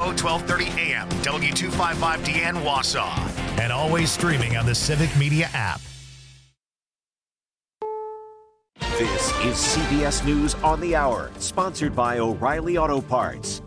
1230 AM, W255DN Wausau. And always streaming on the Civic Media app. This is CBS News on the Hour, sponsored by O'Reilly Auto Parts.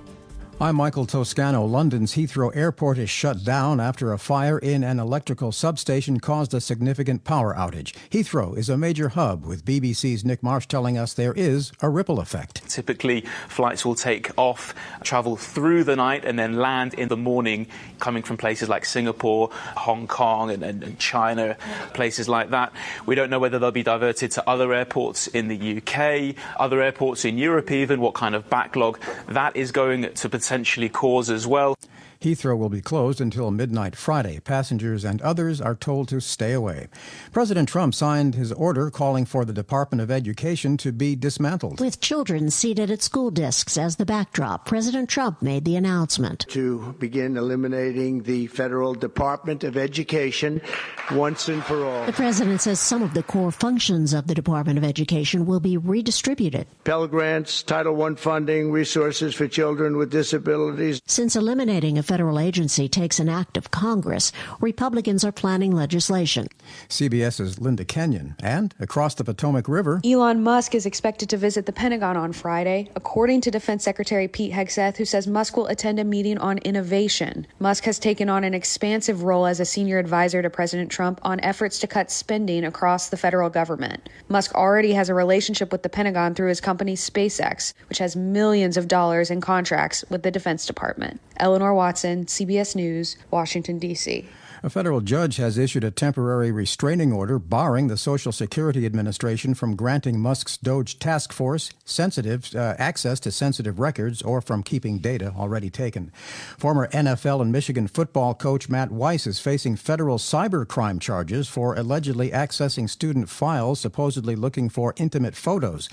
I'm Michael Toscano. London's Heathrow Airport is shut down after a fire in an electrical substation caused a significant power outage. Heathrow is a major hub, with BBC's Nick Marsh telling us there is a ripple effect. Typically, flights will take off, travel through the night, and then land in the morning, coming from places like Singapore, Hong Kong, and China, places like that. We don't know whether they'll be diverted to other airports in the UK, other airports in Europe even, what kind of backlog that is going to potentially cause as well. Heathrow will be closed until midnight Friday. Passengers and others are told to stay away. President Trump signed his order calling for the Department of Education to be dismantled. With children seated at school desks as the backdrop, President Trump made the announcement to begin eliminating the Federal Department of Education once and for all. The president says some of the core functions of the Department of Education will be redistributed. Pell Grants, Title I funding, resources for children with disabilities. Since eliminating a federal agency takes an act of Congress, Republicans are planning legislation. CBS's Linda Kenyon. And across the Potomac River, Elon Musk is expected to visit the Pentagon on Friday, according to Defense Secretary Pete Hegseth, who says Musk will attend a meeting on innovation. Musk has taken on an expansive role as a senior advisor to President Trump on efforts to cut spending across the federal government. Musk already has a relationship with the Pentagon through his company SpaceX, which has millions of dollars in contracts with the Defense Department. Eleanor Watson, CBS News, Washington, D.C. A federal judge has issued a temporary restraining order barring the Social Security Administration from granting Musk's DOGE task force access to sensitive records or from keeping data already taken. Former NFL and Michigan football coach Matt Weiss is facing federal cybercrime charges for allegedly accessing student files, supposedly looking for intimate photos.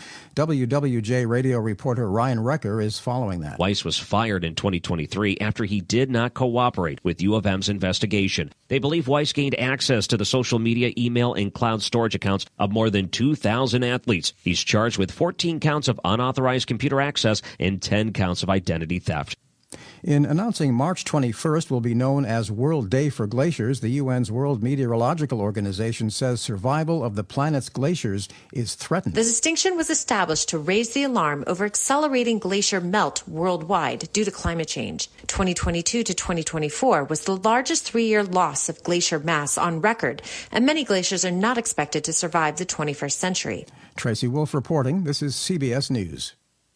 WWJ radio reporter Ryan Recker is following that. Weiss was fired in 2023 after he did not cooperate with U of M's investigation. They believe Weiss gained access to the social media, email, and cloud storage accounts of more than 2,000 athletes. He's charged with 14 counts of unauthorized computer access and 10 counts of identity theft. In announcing March 21st will be known as World Day for Glaciers, the UN's World Meteorological Organization says survival of the planet's glaciers is threatened. The distinction was established to raise the alarm over accelerating glacier melt worldwide due to climate change. 2022 to 2024 was the largest three-year loss of glacier mass on record, and many glaciers are not expected to survive the 21st century. Tracy Wolf reporting. This is CBS News.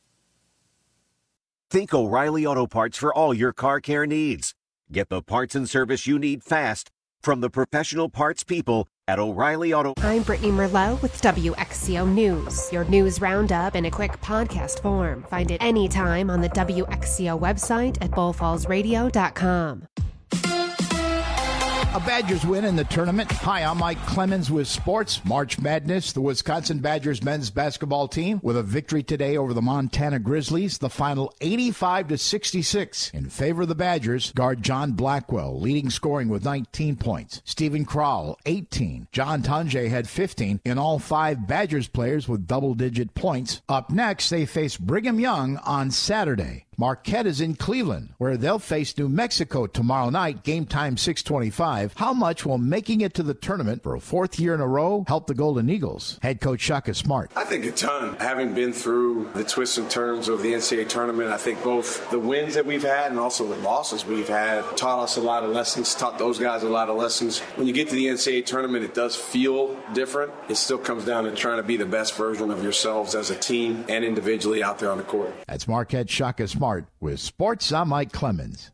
Think O'Reilly Auto Parts for all your car care needs. Get the parts and service you need fast from the professional parts people at O'Reilly Auto. I'm Brittany Merlot with WXCO News. Your news roundup in a quick podcast form. Find it anytime on the WXCO website at bullfallsradio.com. A Badgers win in the tournament. Hi, I'm Mike Clemens with sports. March Madness, the Wisconsin Badgers men's basketball team with a victory today over the Montana Grizzlies. The final 85-66 in favor of the Badgers. Guard John Blackwell leading scoring with 19 points. Stephen Crowell, 18. John Tonje had 15. In all, 5 Badgers players with double-digit points. Up next, they face Brigham Young on Saturday. Marquette is in Cleveland, where they'll face New Mexico tomorrow night, game time 6:25. How much will making it to the tournament for a 4th year in a row help the Golden Eagles? Head coach Shaka Smart. I think a ton. Having been through the twists and turns of the NCAA tournament, I think both the wins that we've had and also the losses we've had taught us a lot of lessons, taught those guys a lot of lessons. When you get to the NCAA tournament, it does feel different. It still comes down to trying to be the best version of yourselves as a team and individually out there on the court. That's Marquette Shaka Smart. With sports, I'm Mike Clemens.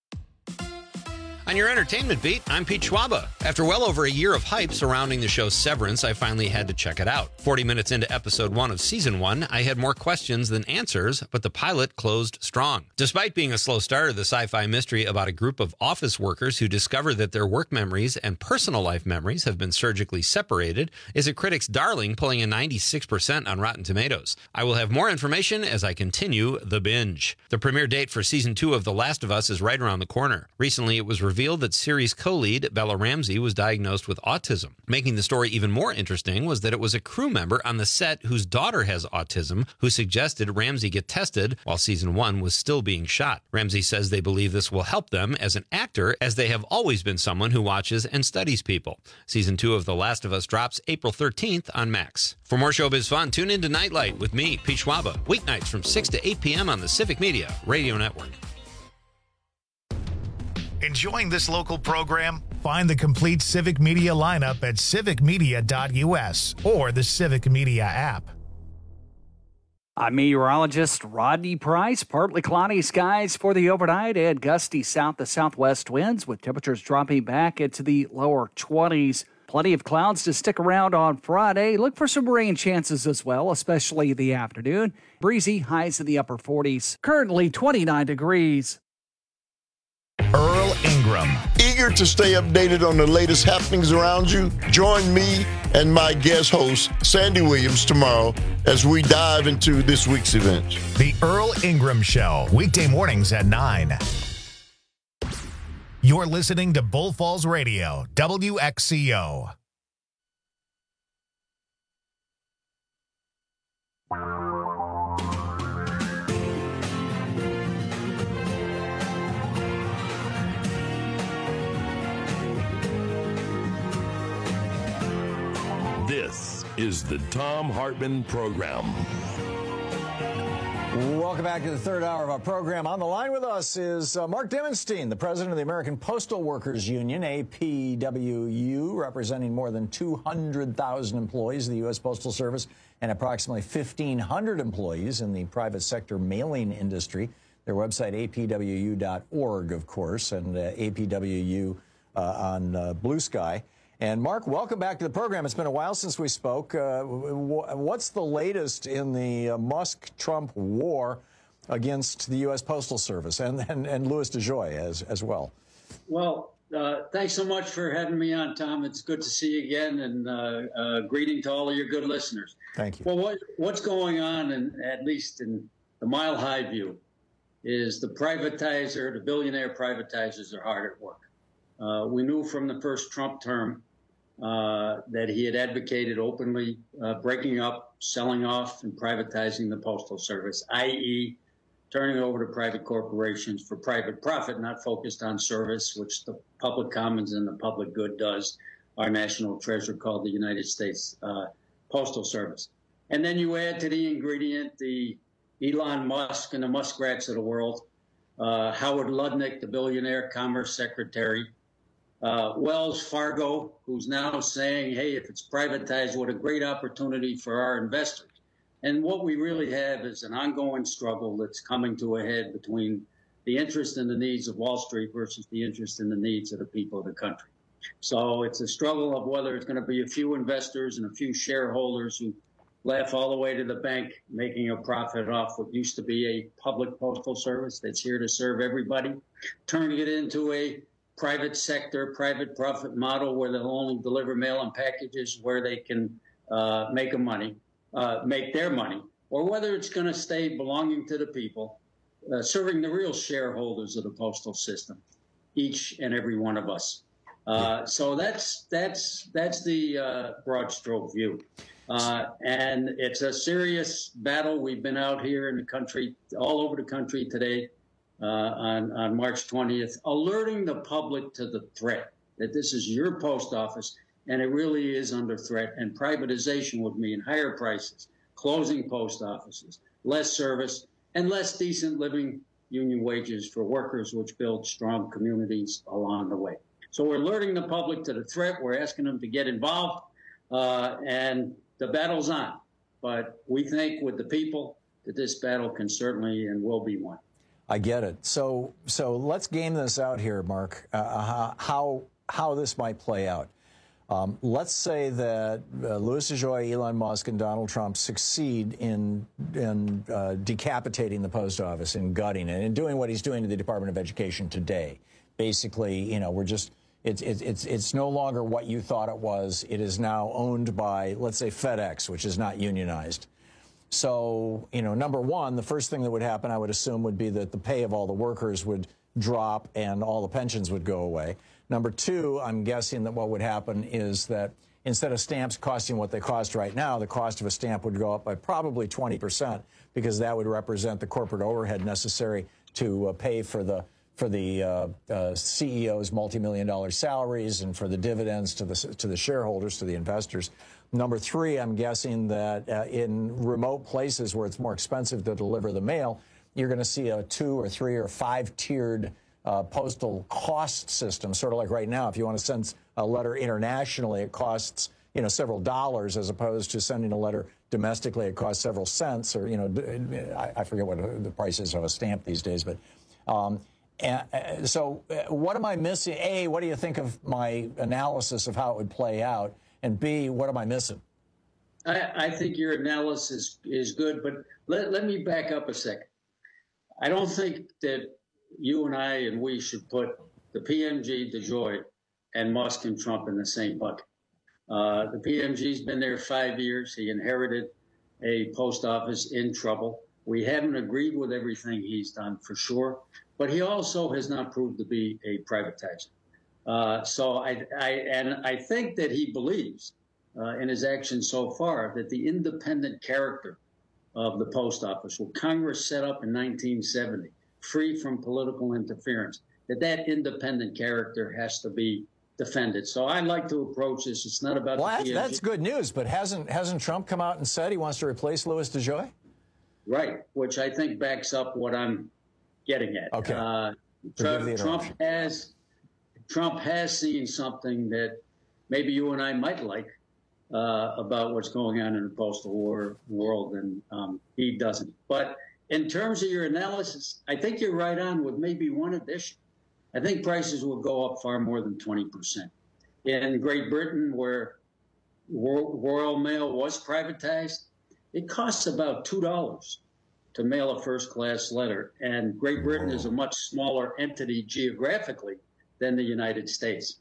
On your entertainment beat, I'm Pete Schwaba. After well over a year of hype surrounding the show Severance, I finally had to check it out. 40 minutes into episode 1 of season 1, I had more questions than answers, but the pilot closed strong. Despite being a slow starter, the sci-fi mystery about a group of office workers who discover that their work memories and personal life memories have been surgically separated is a critic's darling, pulling a 96% on Rotten Tomatoes. I will have more information as I continue the binge. The premiere date for season 2 of The Last of Us is right around the corner. Recently, it was revealed revealed that series co-lead Bella Ramsey was diagnosed with autism. Making the story even more interesting was that it was a crew member on the set whose daughter has autism who suggested Ramsey get tested while season 1 was still being shot. Ramsey says they believe this will help them as an actor, as they have always been someone who watches and studies people. Season 2 of The Last of Us drops April 13th on Max. For more showbiz fun, tune into Nightlight with me, Pete Schwaba, weeknights from 6 to 8 p.m. on the Civic Media Radio Network. Enjoying this local program? Find the complete Civic Media lineup at civicmedia.us or the Civic Media app. I'm meteorologist Rodney Price. Partly cloudy skies for the overnight and gusty south to southwest winds with temperatures dropping back into the lower 20s. Plenty of clouds to stick around on Friday. Look for some rain chances as well, especially in the afternoon. Breezy, highs in the upper 40s. Currently 29 degrees. Earl Ingram. Eager to stay updated on the latest happenings around you? Join me and my guest host, Sandy Williams, tomorrow as we dive into this week's events. The Earl Ingram Show, weekday mornings at 9. You're listening to Bull Falls Radio, WXCO. This is the Thom Hartmann Program. Welcome back to the third hour of our program. On the line with us is Mark Dimmonstein, the president of the American Postal Workers Union, APWU, representing more than 200,000 employees of the U.S. Postal Service and approximately 1,500 employees in the private sector mailing industry. Their website, apwu.org, of course, and APWU on Blue Sky. And Mark, welcome back to the program. It's been a while since we spoke. What's the latest in the Musk-Trump war against the U.S. Postal Service and Louis DeJoy as well? Well, thanks so much for having me on, Tom. It's good to see you again, and greeting to all of your good listeners. Thank you. Well, what's going on, at least in the Mile High view, is the billionaire privatizers are hard at work. We knew from the first Trump term that he had advocated openly breaking up, selling off, and privatizing the Postal Service, i.e., turning it over to private corporations for private profit, not focused on service, which the public commons and the public good does, our national treasure called the United States Postal Service. And then you add to the ingredient the Elon Musk and the Muskrats of the world, Howard Lutnick, the billionaire commerce secretary, Wells Fargo, who's now saying, hey, if it's privatized, what a great opportunity for our investors. And what we really have is an ongoing struggle that's coming to a head between the interest and the needs of Wall Street versus the interest and the needs of the people of the country. So it's a struggle of whether it's going to be a few investors and a few shareholders who laugh all the way to the bank, making a profit off what used to be a public postal service that's here to serve everybody, turning it into a private sector, private profit model where they'll only deliver mail and packages where they can make their money, or whether it's going to stay belonging to the people, serving the real shareholders of the postal system, each and every one of us. So that's the broad stroke view. And it's a serious battle. We've been out here in the country, all over the country today, on March 20th, alerting the public to the threat that this is your post office and it really is under threat. And privatization would mean higher prices, closing post offices, less service, and less decent living union wages for workers, which build strong communities along the way. So we're alerting the public to the threat. We're asking them to get involved, and the battle's on. But we think with the people that this battle can certainly and will be won. I get it. So let's game this out here, Mark, how this might play out. Let's say that Louis DeJoy, Elon Musk, and Donald Trump succeed in decapitating the post office and gutting it and doing what he's doing to the Department of Education today. Basically, it's no longer what you thought it was. It is now owned by, let's say, FedEx, which is not unionized. So, number one, the first thing that would happen, I would assume, would be that the pay of all the workers would drop and all the pensions would go away. Number two, I'm guessing that what would happen is that instead of stamps costing what they cost right now, the cost of a stamp would go up by probably 20%, because that would represent the corporate overhead necessary to pay for the CEO's multi-million-dollar salaries and for the dividends to the shareholders, to the investors. Number three, I'm guessing that in remote places where it's more expensive to deliver the mail, you're going to see a 2 or 3 or 5-tiered postal cost system, sort of like right now. If you want to send a letter internationally, it costs several dollars, as opposed to sending a letter domestically, it costs several cents, or I forget what the price is of a stamp these days. But so what am I missing? A, what do you think of my analysis of how it would play out? And B, what am I missing? I think your analysis is good, but let me back up a second. I don't think that you and I and we should put the PMG, DeJoy, and Musk and Trump in the same bucket. The PMG's been there 5 years. He inherited a post office in trouble. We haven't agreed with everything he's done, for sure, but he also has not proved to be a privatizer. So I think that he believes in his actions so far that the independent character of the post office, what Congress set up in 1970, free from political interference, that independent character has to be defended. So I like to approach this. It's not about the PMG. That's good news, but hasn't Trump come out and said he wants to replace Louis DeJoy? Right, which I think backs up what I'm getting at. Okay. Trump has seen something that maybe you and I might like about what's going on in the postal world, and he doesn't. But in terms of your analysis, I think you're right on with maybe one addition. I think prices will go up far more than 20%. In Great Britain, where Royal Mail was privatized, it costs about $2 to mail a first-class letter, and Great Britain is a much smaller entity geographically than the United States.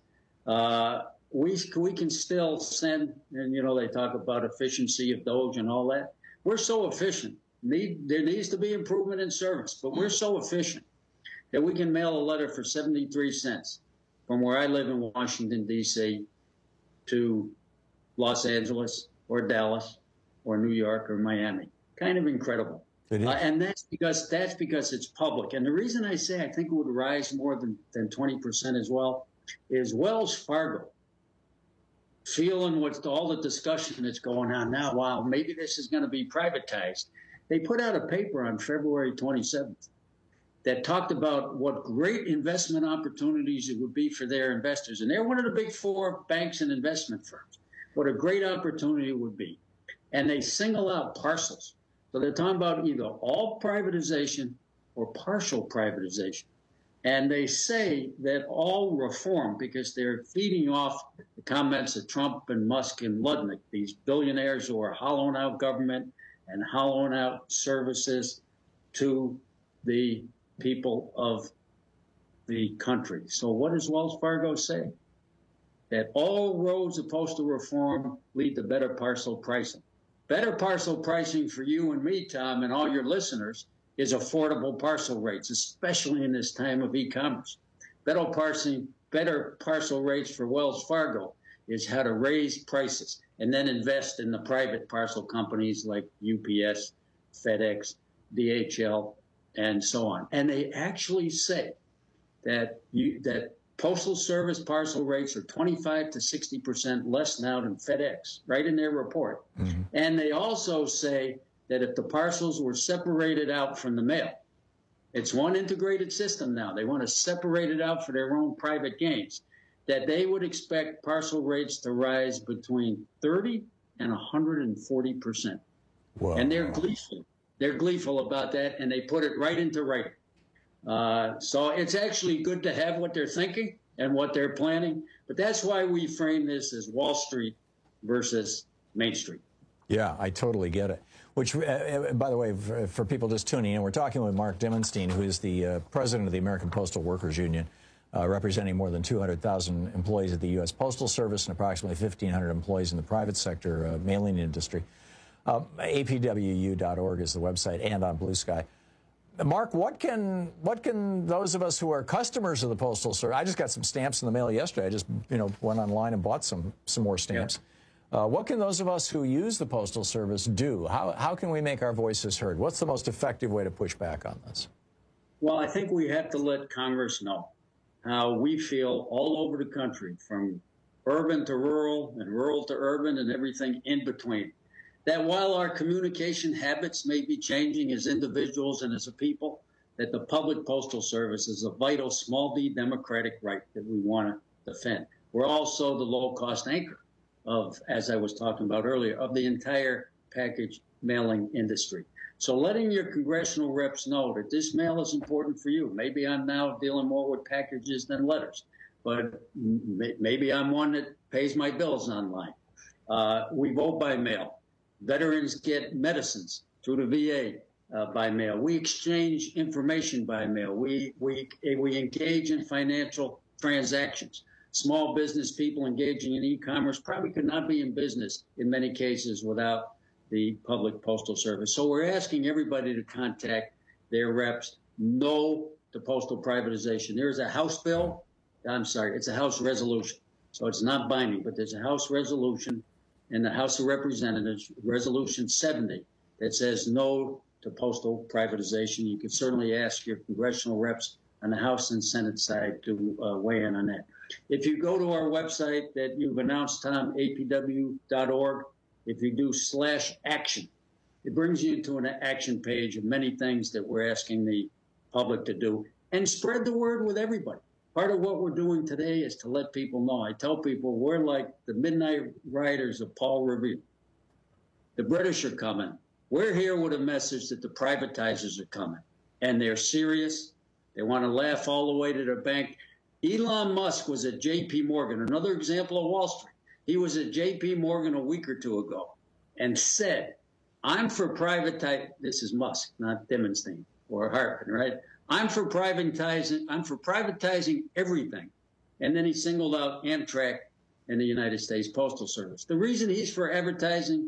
We can still send, and they talk about efficiency of Doge and all that. We're so efficient. There needs to be improvement in service, but we're so efficient that we can mail a letter for 73 cents from where I live in Washington, D.C. to Los Angeles or Dallas or New York or Miami. Kind of incredible. And that's because it's public. And the reason I say I think it would rise more than 20% as well is Wells Fargo, feeling what all the discussion that's going on now, wow, maybe this is going to be privatized. They put out a paper on February 27th that talked about what great investment opportunities it would be for their investors. And they're one of the big four banks and investment firms. What a great opportunity it would be. And they single out parcels. So they're talking about either all privatization or partial privatization. And they say that all reform, because they're feeding off the comments of Trump and Musk and Ludnick, these billionaires who are hollowing out government and hollowing out services to the people of the country. So what does Wells Fargo say? That all roads of postal reform lead to better parcel pricing. Better parcel pricing for you and me, Tom, and all your listeners is affordable parcel rates, especially in this time of e-commerce. Better parcel rates for Wells Fargo is how to raise prices and then invest in the private parcel companies like UPS, FedEx, DHL, and so on. And they actually say that Postal Service parcel rates are 25 to 60% less now than FedEx, right in their report. Mm-hmm. And they also say that if the parcels were separated out from the mail, it's one integrated system now. They want to separate it out for their own private gains, that they would expect parcel rates to rise between 30 and 140%. Wow. And they're gleeful. They're gleeful about that, and they put it right into writing. So it's actually good to have what they're thinking and what they're planning. But that's why we frame this as Wall Street versus Main Street. Yeah, I totally get it. Which, by the way, for people just tuning in, we're talking with Mark Dimenstein, who is the president of the American Postal Workers Union, representing more than 200,000 employees at the U.S. Postal Service and approximately 1,500 employees in the private sector mailing industry. APWU.org is the website, and on Blue Sky. Mark, what can those of us who are customers of the Postal Service? I just got some stamps in the mail yesterday. I just went online and bought some more stamps. Yeah. What can those of us who use the Postal Service do? How can we make our voices heard? What's the most effective way to push back on this? Well, I think we have to let Congress know how we feel all over the country, from urban to rural and rural to urban and everything in between. That while our communication habits may be changing as individuals and as a people, that the public postal service is a vital small d democratic right that we want to defend. We're also the low-cost anchor of, as I was talking about earlier, of the entire package mailing industry. So letting your congressional reps know that this mail is important for you. Maybe I'm now dealing more with packages than letters, but maybe I'm one that pays my bills online. We vote by mail. Veterans get medicines through the VA by mail. We exchange information by mail. We engage in financial transactions. Small business people engaging in e-commerce probably could not be in business in many cases without the public postal service. So we're asking everybody to contact their reps. No to postal privatization. There is a House bill. I'm sorry, it's a House resolution. So it's not binding, but there's a House resolution in the House of Representatives, Resolution 70, that says no to postal privatization. You can certainly ask your congressional reps on the House and Senate side to weigh in on that. If you go to our website that you've announced, Tom, apw.org, if you do /action, it brings you to an action page of many things that we're asking the public to do, and spread the word with everybody. Part of what we're doing today is to let people know. I tell people we're like the Midnight Riders of Paul Revere. The British are coming. We're here with a message that the privatizers are coming, and they're serious. They want to laugh all the way to their bank. Elon Musk was at J.P. Morgan, another example of Wall Street. He was at J.P. Morgan a week or two ago and said, I'm for privatizing. This is Musk, not Dimenstein or Hartman, right? I'm for privatizing everything. And then he singled out Amtrak and the United States Postal Service. The reason he's for advertising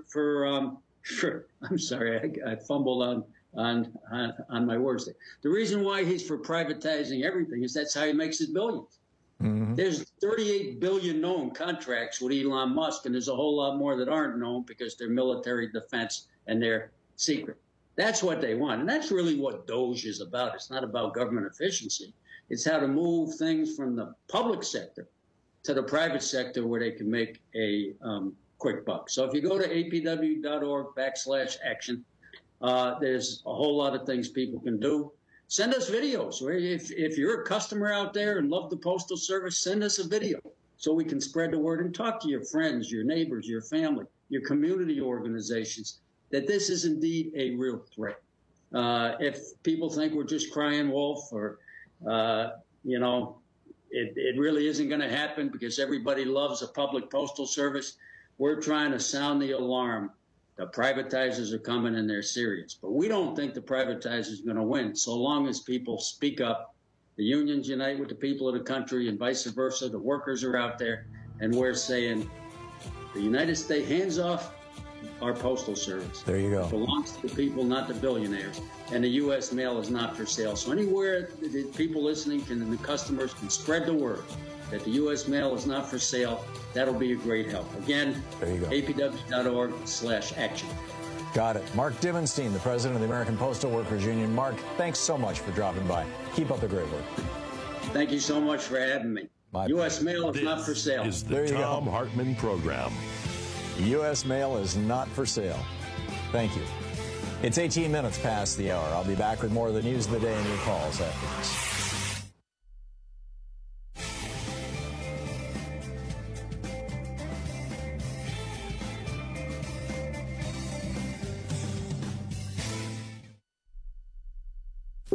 I'm sorry, I fumbled on my words there. The reason why he's for privatizing everything is that's how he makes his billions. Mm-hmm. There's 38 billion known contracts with Elon Musk, and there's a whole lot more that aren't known because they're military defense and they're secret. That's what they want. And that's really what DOGE is about. It's not about government efficiency. It's how to move things from the public sector to the private sector where they can make a quick buck. So if you go to apw.org/action, there's a whole lot of things people can do. Send us videos. If you're a customer out there and love the Postal Service, send us a video so we can spread the word and talk to your friends, your neighbors, your family, your community organizations, that this is indeed a real threat. If people think we're just crying wolf or, it really isn't going to happen because everybody loves a public postal service, we're trying to sound the alarm. The privatizers are coming and they're serious. But we don't think the privatizers are going to win so long as people speak up. The unions unite with the people of the country and vice versa. The workers are out there, and we're saying the United States, hands off our postal service. There you go. It belongs to the people, not the billionaires. And the U.S. mail is not for sale. So anywhere the people listening and the customers can spread the word that the U.S. mail is not for sale, that'll be a great help. Again, there you go. apw.org/action. Got it. Mark Dimenstein, the president of the American Postal Workers Union. Mark, thanks so much for dropping by. Keep up the great work. Thank you so much for having me. U.S. mail is not for sale. This is the Tom Hartman Program. U.S. mail is not for sale. Thank you. It's 18 minutes past the hour. I'll be back with more of the news of the day and your calls after this.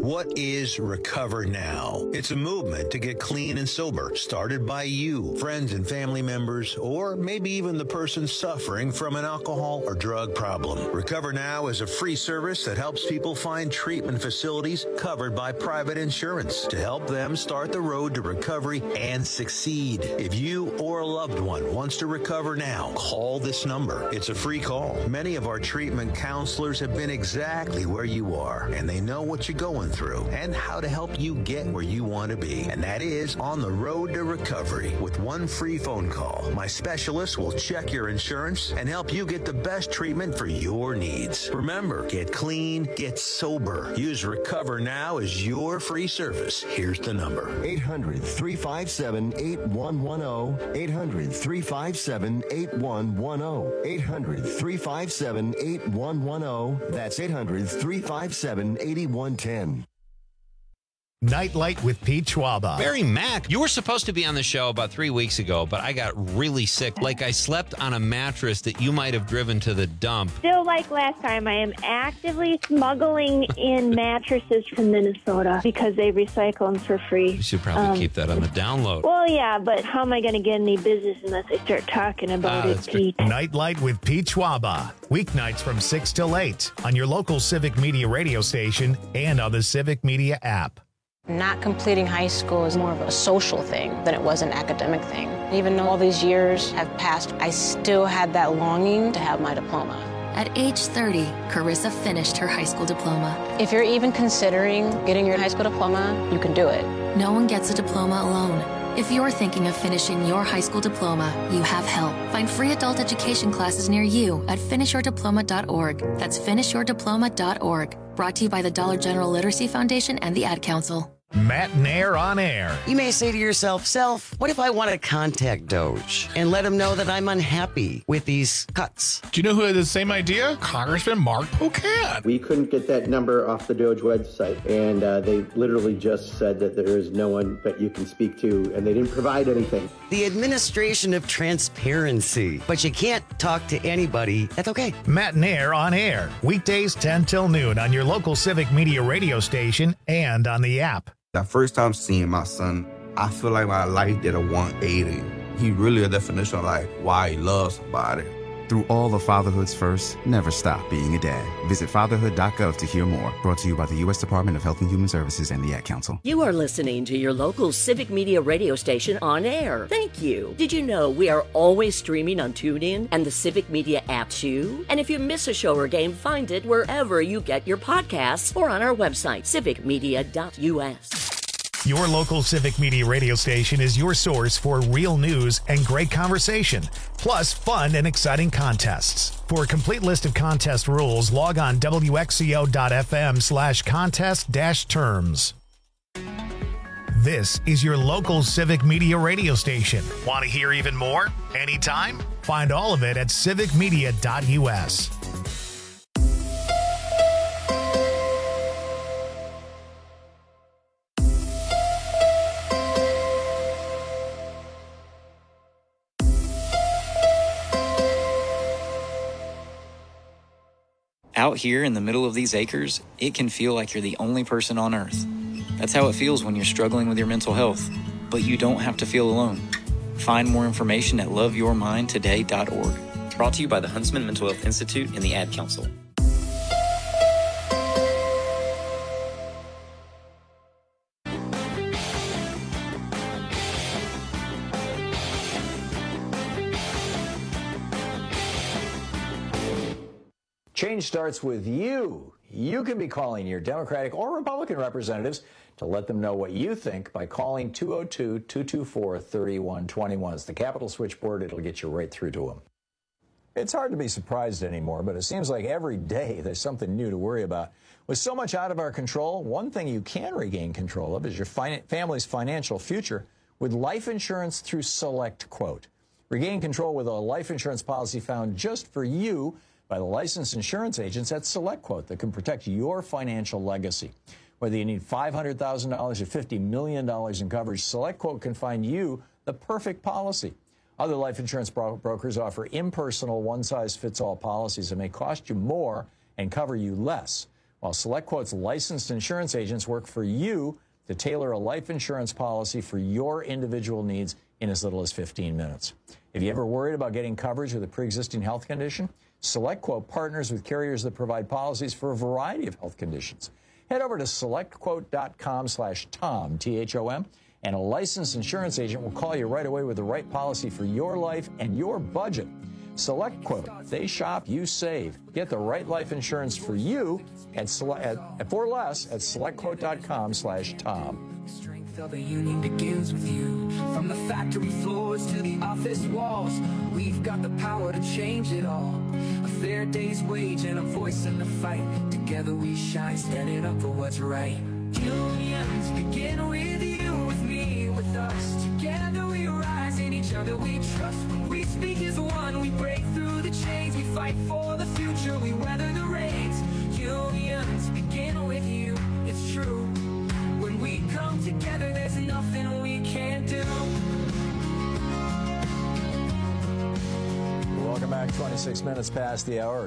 What is Recover Now? It's a movement to get clean and sober, started by you, friends and family members, or maybe even the person suffering from an alcohol or drug problem. Recover Now is a free service that helps people find treatment facilities covered by private insurance to help them start the road to recovery and succeed. If you or a loved one wants to recover now, call this number. It's a free call. Many of our treatment counselors have been exactly where you are, and they know what you're going through and how to help you get where you want to be. And that is on the road to recovery. With one free phone call, my specialist will check your insurance and help you get the best treatment for your needs. Remember, get clean, get sober. Use Recover Now as your free service. Here's the number. 800-357-8110. 800-357-8110. 800-357-8110. That's 800-357-8110. Nightlight with Pete Schwaba. Barry Mack, you were supposed to be on the show about 3 weeks ago, but I got really sick. Like I slept on a mattress that you might have driven to the dump. Still like last time, I am actively smuggling in mattresses from Minnesota because they recycle them for free. You should probably keep that on the download. Well, yeah, but how am I going to get any business unless I start talking about it, Pete? Nightlight with Pete Schwaba. Weeknights from 6 till 8 on your local Civic Media radio station and on the Civic Media app. Not completing high school is more of a social thing than it was an academic thing. Even though all these years have passed, I still had that longing to have my diploma. At age 30, Carissa finished her high school diploma. If you're even considering getting your high school diploma, you can do it. No one gets a diploma alone. If you're thinking of finishing your high school diploma, you have help. Find free adult education classes near you at finishyourdiploma.org. That's finishyourdiploma.org. Brought to you by the Dollar General Literacy Foundation and the Ad Council. Matt Nair on air. You may say to yourself, Self, what if I want to contact Doge and let him know that I'm unhappy with these cuts? Do you know who had the same idea? Congressman Mark Pocan. We couldn't get that number off the Doge website, and they literally just said that there is no one that you can speak to, and they didn't provide anything. The administration of transparency. But you can't talk to anybody. That's okay. Matt Nair on air. Weekdays 10 till noon on your local Civic Media radio station and on the app. That first time seeing my son, I feel like my life did a 180. He really a definition of like why he loves somebody. Through all of fatherhood's first, never stop being a dad. Visit fatherhood.gov to hear more. Brought to you by the U.S. Department of Health and Human Services and the Ad Council. You are listening to your local Civic Media radio station on air. Thank you. Did you know we are always streaming on TuneIn and the Civic Media app too? And if you miss a show or game, find it wherever you get your podcasts or on our website, civicmedia.us. Your local Civic Media radio station is your source for real news and great conversation, plus fun and exciting contests. For a complete list of contest rules, log on wxco.fm/contest-terms. This is your local Civic Media radio station. Want to hear even more? Anytime? Find all of it at civicmedia.us. Out here in the middle of these acres, it can feel like you're the only person on Earth. That's how it feels when you're struggling with your mental health. But you don't have to feel alone. Find more information at loveyourmindtoday.org. Brought to you by the Huntsman Mental Health Institute and the Ad Council. Change starts with you. You can be calling your Democratic or Republican representatives to let them know what you think by calling 202-224-3121. It's the Capitol switchboard. It'll get you right through to them. It's hard to be surprised anymore, but it seems like every day there's something new to worry about. With so much out of our control, one thing you can regain control of is your family's financial future with life insurance through SelectQuote. Regain control with a life insurance policy found just for you by the licensed insurance agents at SelectQuote that can protect your financial legacy. Whether you need $500,000 or $50 million in coverage, SelectQuote can find you the perfect policy. Other life insurance brokers offer impersonal, one-size-fits-all policies that may cost you more and cover you less. while SelectQuote's licensed insurance agents work for you to tailor a life insurance policy for your individual needs in as little as 15 minutes. If you ever worried about getting coverage with a pre-existing health condition, SelectQuote partners with carriers that provide policies for a variety of health conditions. Head over to SelectQuote.com/Tom, T-H-O-M, and a licensed insurance agent will call you right away with the right policy for your life and your budget. SelectQuote. They shop, you save. Get the right life insurance for you for less at SelectQuote.com/Tom. Of the union begins with you. From the factory floors to the office walls, we've got the power to change it all. A fair day's wage and a voice in the fight. Together we shine, standing up for what's right. Unions begin with you, with me, with us. Together we rise, in each other we trust. When we speak as one, we break through the chains. We fight for the future, we weather the rains. Unions begin with you, it's true. When we come together, there's nothing we can't do. Welcome back. 26 minutes past the hour, or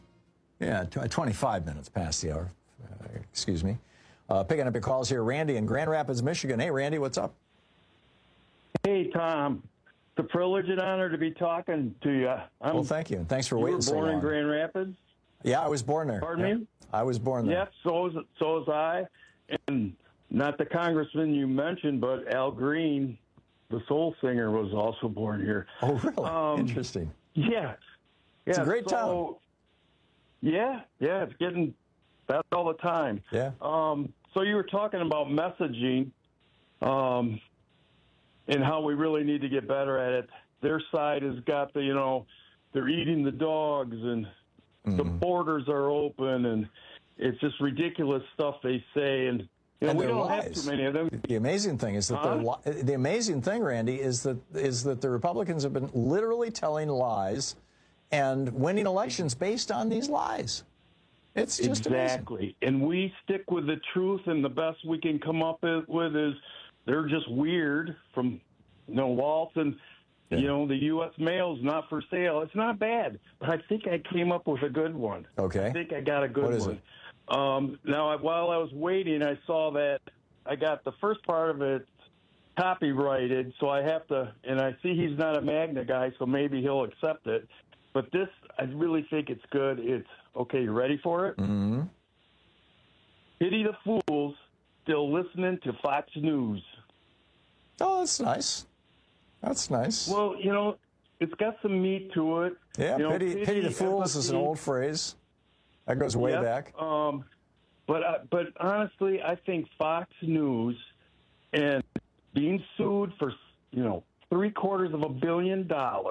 25 minutes past the hour. Excuse me. Picking up your calls here, Randy in Grand Rapids, Michigan. Hey, Randy, what's up? Hey, Tom. It's a privilege and honor to be talking to you. Well, thank you, and thanks for waiting so long. You were born in Grand Rapids? Yeah, I was born there. Pardon me? I was born there. Yep, so was I. And not the congressman you mentioned, but Al Green, the soul singer, was also born here. Oh, really? Interesting. Yeah. It's a great town. Yeah, it's getting better all the time. Yeah. So you were talking about messaging and how we really need to get better at it. Their side has got the, they're eating the dogs and the borders are open, and it's just ridiculous stuff they say, and we don't have too many of them. The amazing thing is that the amazing thing, Randy, is that the Republicans have been literally telling lies and winning elections based on these lies. It's just exactly amazing. And we stick with the truth, and the best we can come up with is they're just weird from Walt and the U.S. mail's not for sale. It's not bad, but I think I came up with a good one. Okay. I think I got a good one. What is it? Now, while I was waiting, I saw that I got the first part of it copyrighted, so I have to, and I see he's not a Magna guy, so maybe he'll accept it. But this, I really think it's good. It's, okay, you ready for it? Mm-hmm. Pity the fools still listening to Fox News. Oh, that's nice. That's nice. Well, it's got some meat to it. Yeah, pity the fools is an old phrase. That goes way back. But honestly, I think Fox News and being sued for $750 million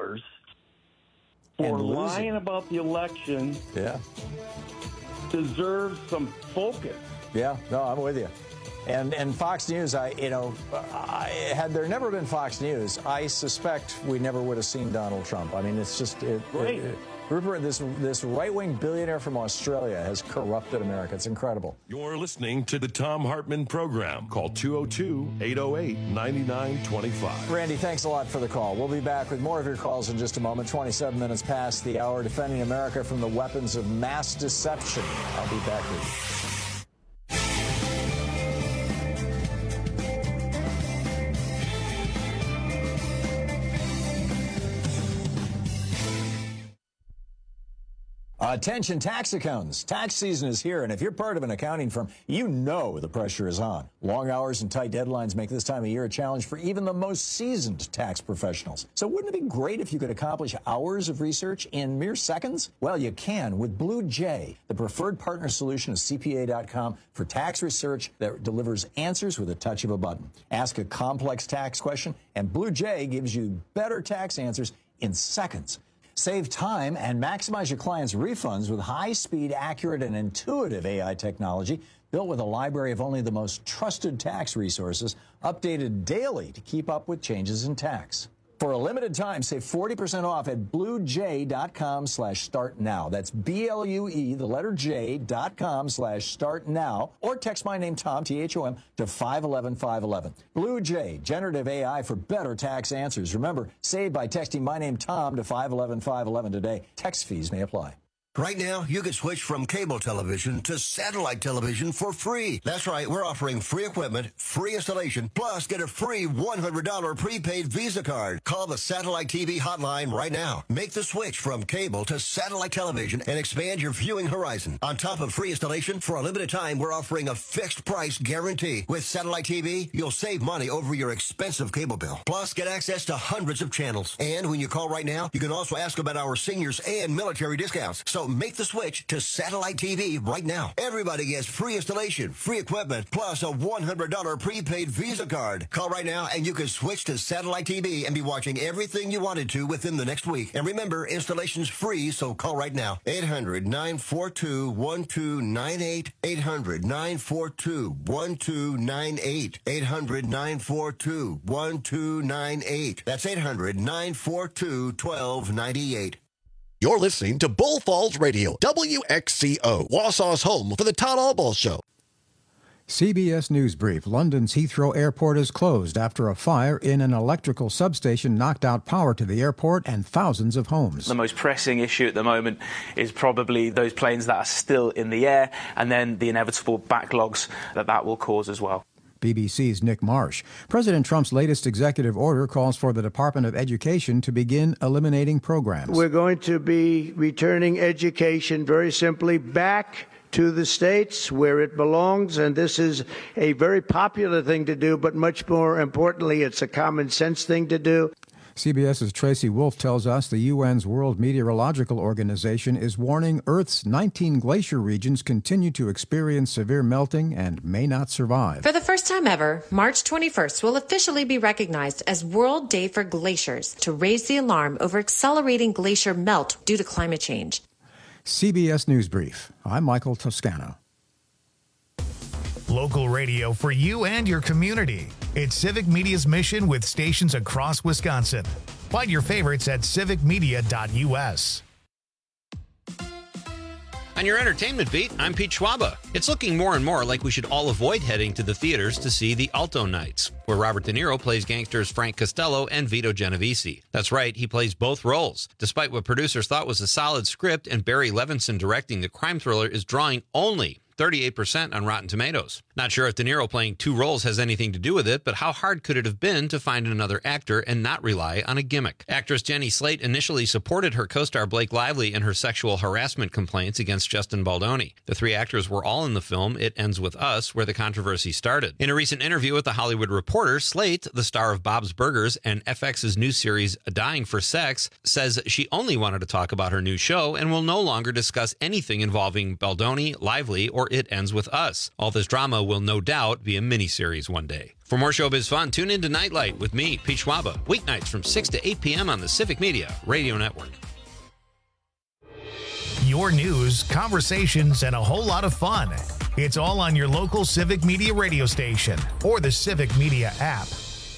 for lying about the election deserves some focus. Yeah, no, I'm with you. And Fox News, had there never been Fox News, I suspect we never would have seen Donald Trump. I mean, it's just Rupert, this right-wing billionaire from Australia has corrupted America. It's incredible. You're listening to the Thom Hartmann Program. Call 202-808-9925. Randy, thanks a lot for the call. We'll be back with more of your calls in just a moment. 27 minutes past the hour, defending America from the weapons of mass deception. I'll be back with you. Attention tax accountants. Tax season is here, and if you're part of an accounting firm, you know the pressure is on. Long hours and tight deadlines make this time of year a challenge for even the most seasoned tax professionals. So wouldn't it be great if you could accomplish hours of research in mere seconds? Well, you can with Blue Jay, the preferred partner solution of CPA.com for tax research that delivers answers with a touch of a button. Ask a complex tax question, and Blue Jay gives you better tax answers in seconds. Save time and maximize your clients' refunds with high-speed, accurate, and intuitive AI technology built with a library of only the most trusted tax resources, updated daily to keep up with changes in tax. For a limited time, save 40% off at bluej.com/start now. That's BLUE, the letter J.com/start now. Or text my name, Tom, T-H-O-M, to 511-511. Blue Jay, generative AI for better tax answers. Remember, save by texting my name, Tom, to 511-511 today. Text fees may apply. Right now, you can switch from cable television to satellite television for free. That's right, we're offering free equipment, free installation, plus get a free $100 prepaid Visa card. Call the Satellite TV hotline right now. Make the switch from cable to satellite television and expand your viewing horizon. On top of free installation, for a limited time, we're offering a fixed price guarantee. With Satellite TV, you'll save money over your expensive cable bill. Plus, get access to hundreds of channels. And when you call right now, you can also ask about our seniors and military discounts. So make the switch to Satellite TV right now. Everybody gets free installation, free equipment, plus a $100 prepaid Visa card. Call right now and you can switch to Satellite TV and be watching everything you wanted to within the next week. And remember, installation's free, so call right now. 800-942-1298. 800-942-1298. 800-942-1298. That's 800-942-1298. You're listening to Bull Falls Radio, WXCO, Wausau's home for the Todd Albaugh Show. CBS News Brief. London's Heathrow Airport is closed after a fire in an electrical substation knocked out power to the airport and thousands of homes. The most pressing issue at the moment is probably those planes that are still in the air and then the inevitable backlogs that will cause as well. BBC's Nick Marsh. President Trump's latest executive order calls for the Department of Education to begin eliminating programs. We're going to be returning education very simply back to the states where it belongs, and this is a very popular thing to do, but much more importantly, it's a common sense thing to do. CBS's Tracy Wolf tells us the UN's World Meteorological Organization is warning Earth's 19 glacier regions continue to experience severe melting and may not survive. For the first time ever, March 21st will officially be recognized as World Day for Glaciers to raise the alarm over accelerating glacier melt due to climate change. CBS News Brief. I'm Michael Toscano. Local radio for you and your community. It's Civic Media's mission with stations across Wisconsin. Find your favorites at civicmedia.us. On your entertainment beat, I'm Pete Schwaba. It's looking more and more like we should all avoid heading to the theaters to see The Alto Nights, where Robert De Niro plays gangsters Frank Costello and Vito Genovese. That's right, he plays both roles. Despite what producers thought was a solid script and Barry Levinson directing, the crime thriller is drawing only 38% on Rotten Tomatoes. Not sure if De Niro playing two roles has anything to do with it, but how hard could it have been to find another actor and not rely on a gimmick? Actress Jenny Slate initially supported her co-star Blake Lively in her sexual harassment complaints against Justin Baldoni. The three actors were all in the film It Ends With Us, where the controversy started. In a recent interview with The Hollywood Reporter, Slate, the star of Bob's Burgers and FX's new series Dying for Sex, says she only wanted to talk about her new show and will no longer discuss anything involving Baldoni, Lively, or It Ends With Us. All this drama will no doubt be a miniseries one day. For more showbiz fun, tune into Nightlight with me, Pete Schwaba, weeknights from 6 to 8 p.m. on the Civic Media Radio Network. Your news, conversations, and a whole lot of fun. It's all on your local Civic Media radio station or the Civic Media app.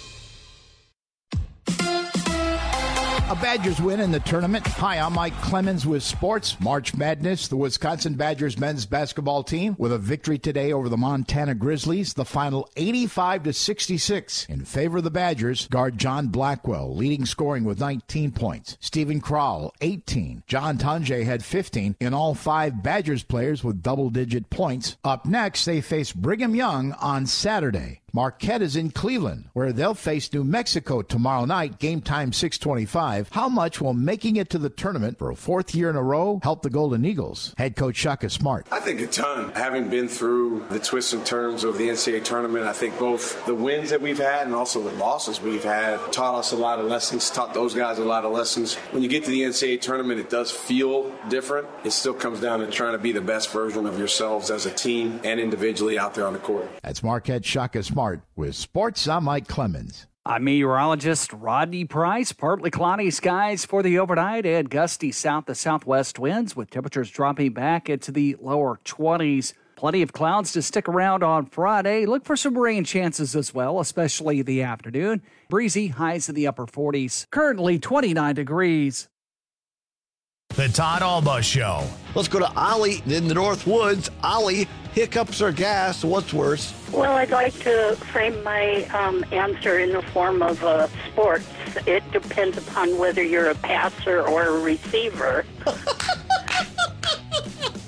A Badgers win in the tournament. Hi, I'm Mike Clemens with Sports. March Madness, the Wisconsin Badgers men's basketball team with a victory today over the Montana Grizzlies. The final 85-66 in favor of the Badgers. Guard John Blackwell leading scoring with 19 points. Stephen Crowell, 18. John Tonje had 15. In all, 5 Badgers players with double-digit points. Up next, they face Brigham Young on Saturday. Marquette is in Cleveland, where they'll face New Mexico tomorrow night, game time 6:25. How much will making it to the tournament for a 4th year in a row help the Golden Eagles? Head coach Shaka Smart. I think a ton. Having been through the twists and turns of the NCAA tournament, I think both the wins that we've had and also the losses we've had taught us a lot of lessons, taught those guys a lot of lessons. When you get to the NCAA tournament, it does feel different. It still comes down to trying to be the best version of yourselves as a team and individually out there on the court. That's Marquette Shaka Smart. With Sports, I'm Mike Clemens. I'm meteorologist Rodney Price. Partly cloudy skies for the overnight and gusty south to southwest winds with temperatures dropping back into the lower 20s. Plenty of clouds to stick around on Friday. Look for some rain chances as well, especially the afternoon. Breezy, highs in the upper 40s. Currently 29 degrees. The Todd Albaugh Show. Let's go to Ollie in the North Woods. Ollie, hiccups or gas? What's worse? Well, I'd like to frame my answer in the form of sports. It depends upon whether you're a passer or a receiver.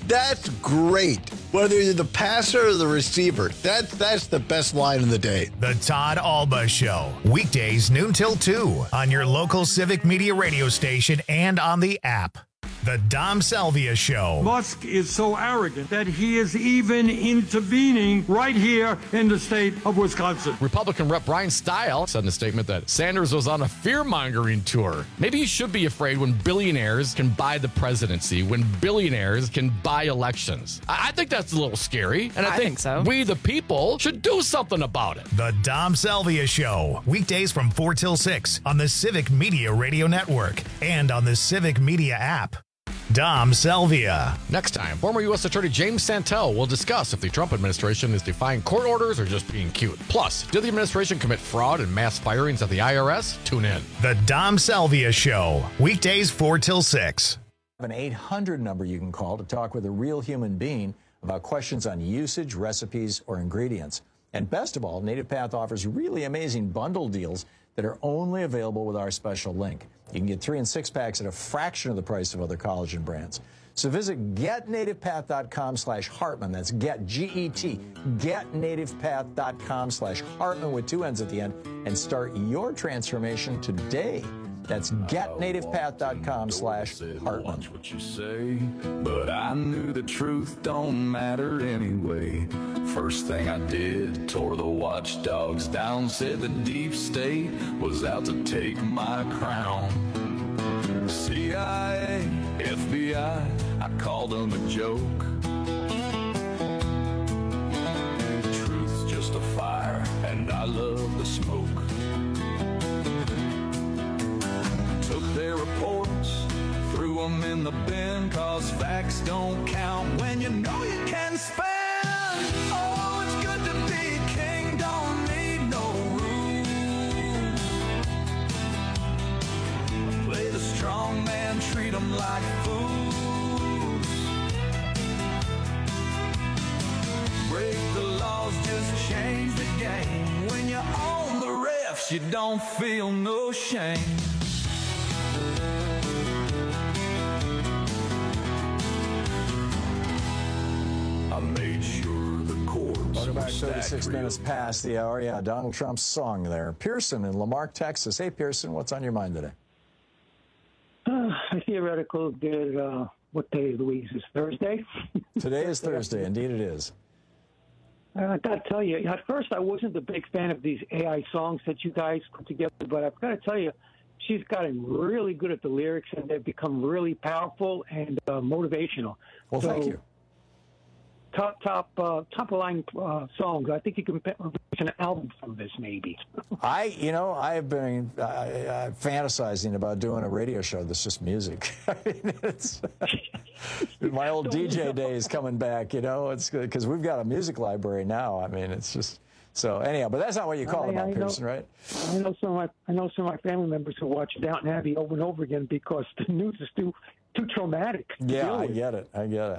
That's great. Whether you're the passer or the receiver, that's the best line of the day. The Todd Alba Show. Weekdays noon till 2 on your local Civic Media radio station and on the app. The Dom Salvia Show. Musk is so arrogant that he is even intervening right here in the state of Wisconsin. Republican Rep. Brian Stile said in a statement that Sanders was on a fear-mongering tour. Maybe he should be afraid when billionaires can buy the presidency, when billionaires can buy elections. I think that's a little scary, and I think so. We, the people, should do something about it. The Dom Salvia Show. Weekdays from 4 till 6 on the Civic Media Radio Network and on the Civic Media app. Dom Salvia. Next time, former U.S. Attorney James Santel will discuss if the Trump administration is defying court orders or just being cute. Plus, did the administration commit fraud and mass firings at the IRS? Tune in. The Dom Salvia Show. Weekdays 4 till 6. An 800 number you can call to talk with a real human being about questions on usage, recipes, or ingredients. And best of all, Native Path offers really amazing bundle deals that are only available with our special link. You can get 3 and 6 packs at a fraction of the price of other collagen brands. So visit getnativepath.com/Hartman. That's get, G-E-T, getnativepath.com/Hartman with 2 N's at the end and start your transformation today. That's getnativepath.com/Hartman. Watch what you say, but I knew the truth don't matter anyway. First thing I did, tore the watchdogs down, said the deep state was out to take my crown. CIA, FBI, I called them a joke. Truth's just a fire, and I love the smoke. Took their reports, threw them in the bin, cause facts don't count when you know you can spend. Oh, it's good to be a king, don't need no rules. Play the strong man, treat them like fools. Break the laws, just change the game. When you own the refs, you don't feel no shame. I made sure the courts. Welcome back. 36 minutes past the hour. Yeah, Donald Trump's song there. Pearson in Lamarck, Texas. Hey, Pearson, what's on your mind today? I see a article did, what day of the week is this, Thursday? Today is Thursday. Indeed it is. I got to tell you, at first I wasn't a big fan of these AI songs that you guys put together, but I've got to tell you, she's gotten really good at the lyrics, and they've become really powerful and motivational. Well, thank you. Top of line songs. I think you can make an album from this, maybe. I've been fantasizing about doing a radio show that's just music. I mean, it's my old DJ days coming back. It's good because we've got a music library now. I mean, it's just so anyhow. But that's not what you call it, Pearson, right? I know some of my family members who watch Downton Abbey over and over again because the news is too traumatic. Yeah, I get it.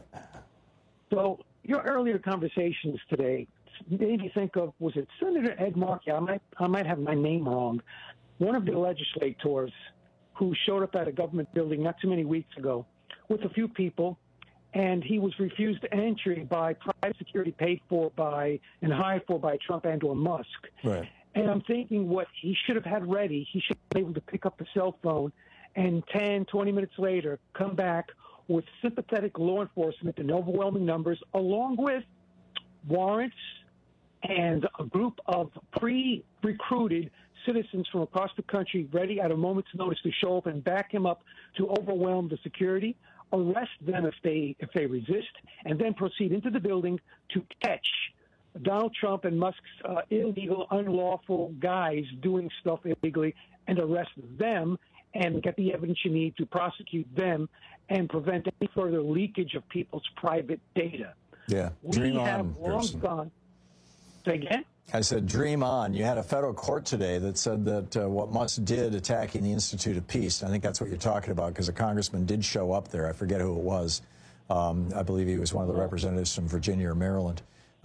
So your earlier conversations today made me think of, was it Senator Ed Markey? I might have my name wrong. One of the legislators who showed up at a government building not too many weeks ago with a few people, and he was refused entry by private security paid for by and hired for by Trump and or Musk. Right. And I'm thinking what he should have had ready, he should be able to pick up the cell phone and 10, 20 minutes later come back with sympathetic law enforcement in overwhelming numbers, along with warrants and a group of pre-recruited citizens from across the country ready at a moment's notice to show up and back him up to overwhelm the security, arrest them if they resist, and then proceed into the building to catch Donald Trump and Musk's illegal, unlawful guys doing stuff illegally and arrest them and get the evidence you need to prosecute them and prevent any further leakage of people's private data. Yeah, we have long gone. Say again? I said, dream on. You had a federal court today that said that what Musk did attacking the Institute of Peace, I think that's what you're talking about, because a congressman did show up there. I forget who it was. I believe he was one of the representatives from Virginia or Maryland.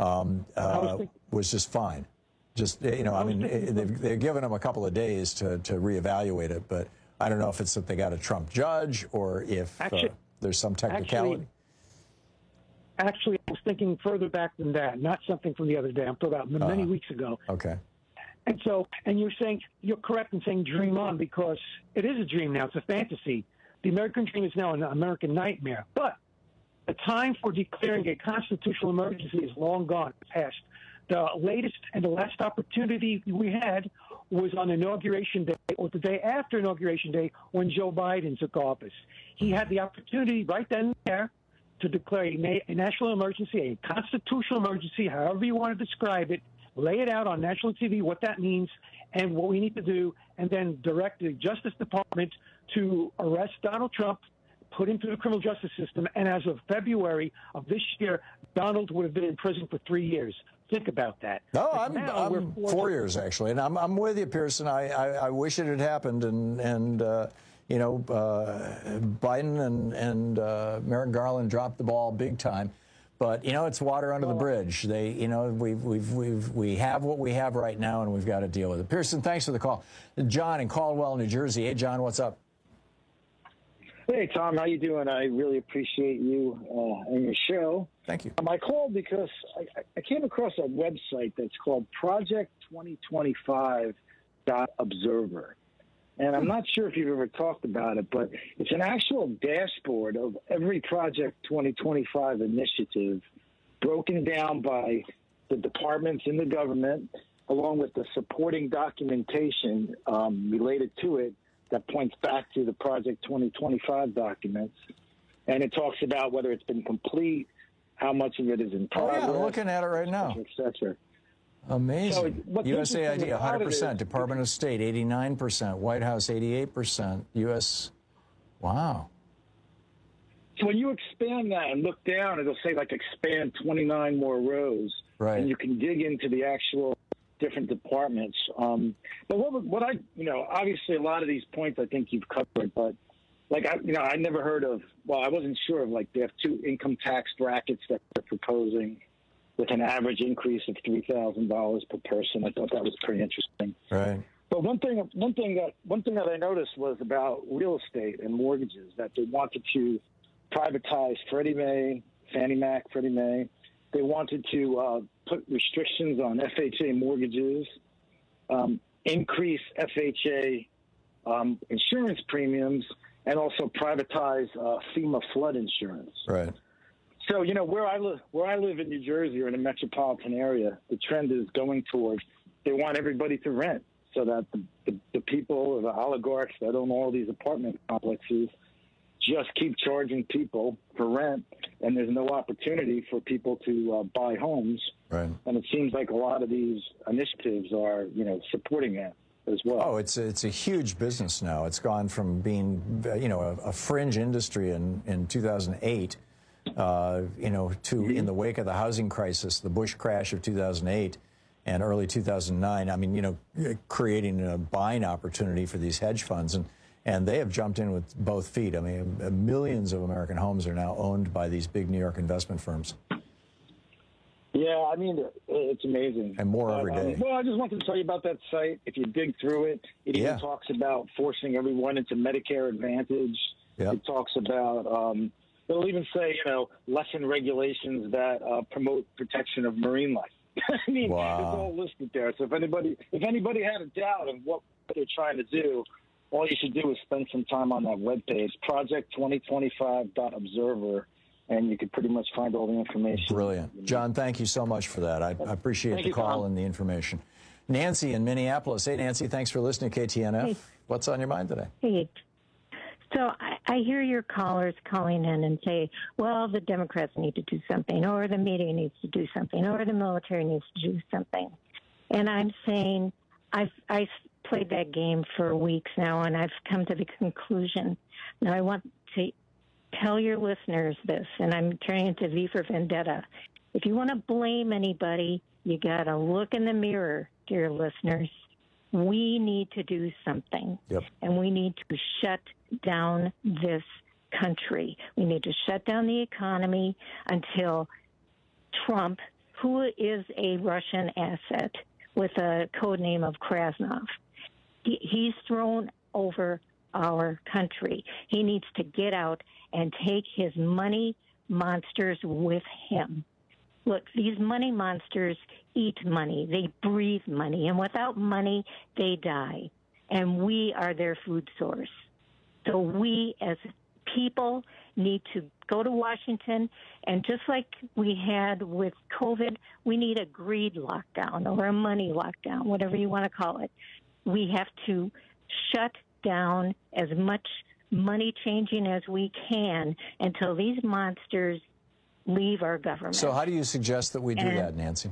Was just fine. Just, they've given him a couple of days to reevaluate it, but I don't know if it's that they got a Trump judge or if there's some technicality. Actually, I was thinking further back than that, not something from the other day. I'm talking about many weeks ago. Okay. And so, and you're saying, you're correct in saying dream on, because it is a dream now. It's a fantasy. The American dream is now an American nightmare. But the time for declaring a constitutional emergency is long gone, past. The latest and the last opportunity we had was on Inauguration Day, or the day after Inauguration Day, when Joe Biden took office. He had the opportunity right then and there to declare a national emergency, a constitutional emergency, however you want to describe it, lay it out on national TV, what that means, and what we need to do, and then direct the Justice Department to arrest Donald Trump, put him through the criminal justice system, and as of February of this year, Donald would have been in prison for 3 years. Think about that. No, I'm 4 years, actually, and I'm with you, Pearson. I wish it had happened, and Biden and Merrick Garland dropped the ball big time. But it's water under the bridge. We have what we have right now, and we've got to deal with it. Pearson, thanks for the call. John in Caldwell, New Jersey. Hey, John, what's up? Hey, Tom, how you doing? I really appreciate you and your show. Thank you. I called because I came across a website that's called Project2025.Observer. And I'm not sure if you've ever talked about it, but it's an actual dashboard of every Project 2025 initiative broken down by the departments in the government, along with the supporting documentation related to it that points back to the Project 2025 documents. And it talks about whether it's been complete, how much of it is in progress. Oh, yeah, I'm looking at it right now. Et cetera. Amazing. USAID, 100%. Department of State, 89%. White House, 88%. U.S. Wow. So when you expand that and look down, it'll say, expand 29 more rows. Right. And you can dig into the actual different departments. But what obviously a lot of these points I think you've covered, but I never heard of, I wasn't sure of, they have 2 income tax brackets that they're proposing, with an average increase of $3,000 per person. I thought that was pretty interesting. Right. But one thing that I noticed was about real estate and mortgages, that they wanted to privatize Freddie Mae, Fannie Mac, Freddie Mae. They wanted to put restrictions on FHA mortgages, increase FHA insurance premiums, and also privatize FEMA flood insurance. Right. So, where I live in New Jersey, or in a metropolitan area, the trend is going towards, they want everybody to rent, so that the people, or the oligarchs that own all these apartment complexes, just keep charging people for rent, and there's no opportunity for people to buy homes. Right. And it seems like a lot of these initiatives are, supporting that as well. Oh, it's a huge business now. It's gone from being, a fringe industry in 2008. To in the wake of the housing crisis, the Bush crash of 2008 and early 2009, creating a buying opportunity for these hedge funds. And they have jumped in with both feet. Millions of American homes are now owned by these big New York investment firms. Yeah, it's amazing. And more every day. I just wanted to tell you about that site. If you dig through it, it even talks about forcing everyone into Medicare Advantage. Yep. It talks about... They'll even say, lessen regulations that promote protection of marine life. It's all listed there. So if anybody had a doubt of what they're trying to do, all you should do is spend some time on that webpage, Project2025.Observer, and you can pretty much find all the information. Brilliant. John, thank you so much for that. I appreciate the call and the information. Nancy in Minneapolis. Hey, Nancy, thanks for listening to KTNF. Hey. What's on your mind today? Hey. So I hear your callers calling in and say, well, the Democrats need to do something, or the media needs to do something, or the military needs to do something. And I'm saying I've played that game for weeks now, and I've come to the conclusion. Now I want to tell your listeners this, and I'm turning to V for Vendetta. If you want to blame anybody, you got to look in the mirror, dear listeners. We need to do something, and we need to shut down this country. We need to shut down the economy until Trump, who is a Russian asset with a code name of Krasnov, he's thrown over our country. He needs to get out and take his money monsters with him. Look, these money monsters eat money. They breathe money. And without money, they die. And we are their food source. So we as people need to go to Washington, and just like we had with COVID, we need a greed lockdown or a money lockdown, whatever you want to call it. We have to shut down as much money changing as we can until these monsters leave our government. So how do you suggest that we do that, Nancy?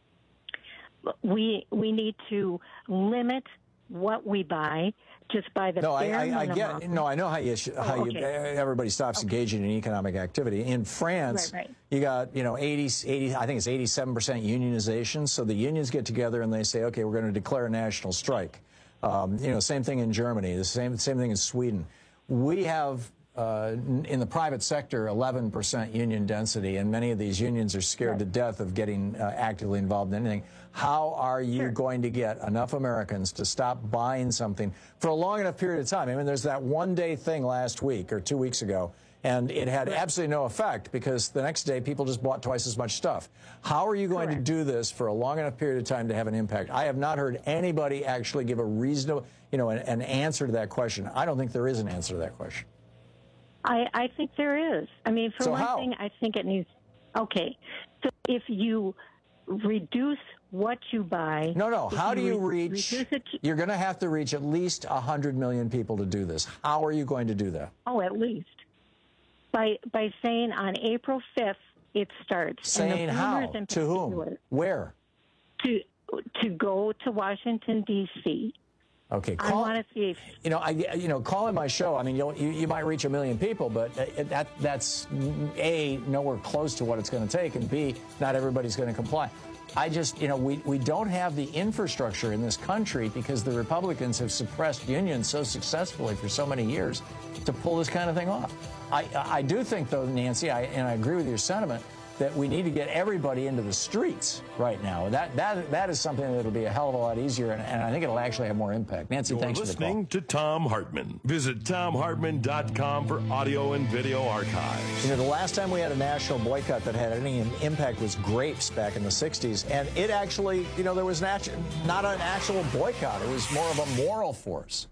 We need to limit what we buy. Just by the bare minimum. I know how everybody stops engaging in economic activity. In France, you got 80, I think it's 87% unionization. So the unions get together and they say, okay, we're going to declare a national strike. Same thing in Germany. The same thing in Sweden. We have in the private sector 11% union density, and many of these unions are scared to death of getting actively involved in anything. How are you going to get enough Americans to stop buying something for a long enough period of time? I mean, there's that one-day thing last week or 2 weeks ago, and it had absolutely no effect because the next day people just bought twice as much stuff. How are you going to do this for a long enough period of time to have an impact? I have not heard anybody actually give a reasonable, an answer to that question. I don't think there is an answer to that question. I think there is. I mean, for one thing, I think it needs. Okay, so if you reduce what you buy. No. How do you reach? You're going to have to reach at least 100 million people to do this. How are you going to do that? Oh, at least by saying on April 5th it starts. Saying how? To whom? Where? To go to Washington, D.C. Okay, I want to see if calling my show. I mean, you might reach 1 million people, but that's A, nowhere close to what it's going to take, and B, not everybody's going to comply. I just, we don't have the infrastructure in this country because the Republicans have suppressed unions so successfully for so many years to pull this kind of thing off. I do think, though, Nancy, and I agree with your sentiment, that we need to get everybody into the streets right now. That is something that'll be a hell of a lot easier, and I think it'll actually have more impact. Nancy, thanks for the call. You're listening to Thom Hartmann. Visit ThomHartmann.com for audio and video archives. The last time we had a national boycott that had any impact was grapes back in the 60s, and it actually, there was not an actual boycott. It was more of a moral force.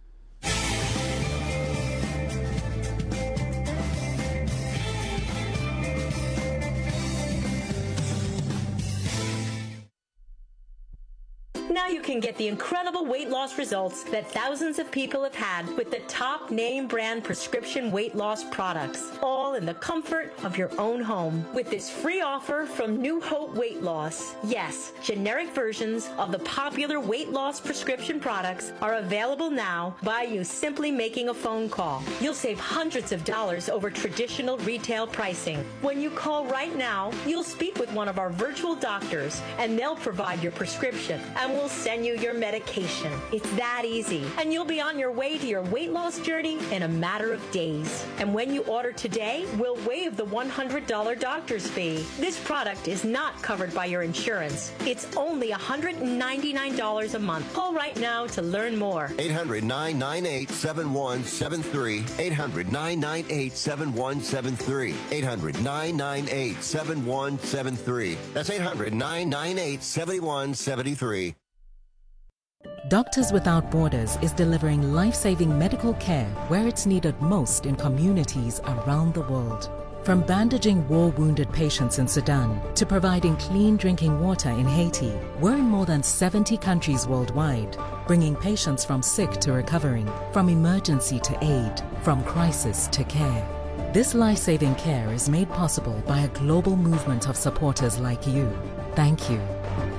Now you can get the incredible weight loss results that thousands of people have had with the top name brand prescription weight loss products, all in the comfort of your own home. With this free offer from New Hope Weight Loss. Yes, generic versions of the popular weight loss prescription products are available now by you simply making a phone call. You'll save hundreds of dollars over traditional retail pricing. When you call right now, you'll speak with one of our virtual doctors and they'll provide your prescription and we'll send you your medication. It's that easy. And you'll be on your way to your weight loss journey in a matter of days. And when you order today, we'll waive the $100 doctor's fee. This product is not covered by your insurance. It's only $199 a month. Call right now to learn more. 800-998-7173. 800-998-7173. 800-998-7173. That's 800-998-7173. Doctors Without Borders is delivering life-saving medical care where it's needed most in communities around the world. From bandaging war-wounded patients in Sudan to providing clean drinking water in Haiti, we're in more than 70 countries worldwide, bringing patients from sick to recovering, from emergency to aid, from crisis to care. This life-saving care is made possible by a global movement of supporters like you. Thank you.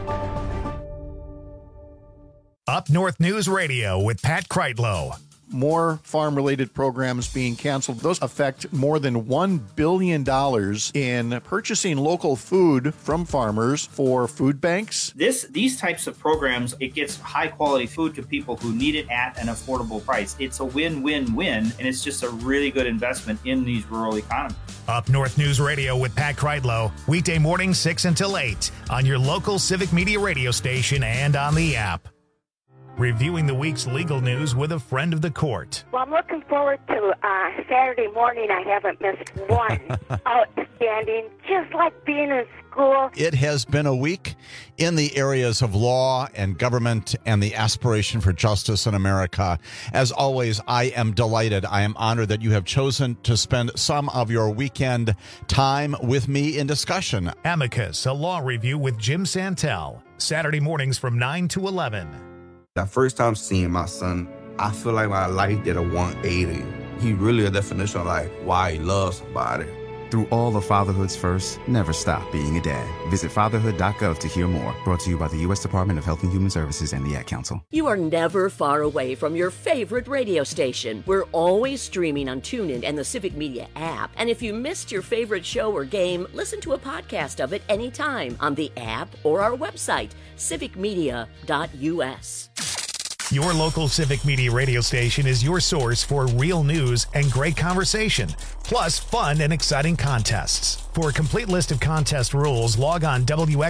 Up North News Radio with Pat Kreitlow. More farm-related programs being canceled. Those affect more than $1 billion in purchasing local food from farmers for food banks. These types of programs, it gets high-quality food to people who need it at an affordable price. It's a win-win-win, and it's just a really good investment in these rural economies. Up North News Radio with Pat Kreitlow, weekday morning 6 until 8 on your local Civic Media radio station and on the app. reviewing the week's legal news with a friend of the court. Well, I'm looking forward to Saturday morning. I haven't missed one. Outstanding, just like being in school. It has been a week in the areas of law and government and the aspiration for justice in America. As always, I am delighted. I am honored that you have chosen to spend some of your weekend time with me in discussion. Amicus, a law review with Jim Santel. Saturday mornings from 9 to 11. The first time seeing my son, I feel like my life did a 180. He really a definition of like why he loves somebody. Through all of fatherhood's first, never stop being a dad. Visit fatherhood.gov to hear more. Brought to you by the U.S. Department of Health and Human Services and the Ad Council. You are never far away from your favorite radio station. We're always streaming on TuneIn and the Civic Media app. And if you missed your favorite show or game, listen to a podcast of it anytime on the app or our website, civicmedia.us. Your local Civic Media radio station is your source for real news and great conversation, plus fun and exciting contests. For a complete list of contest rules, log on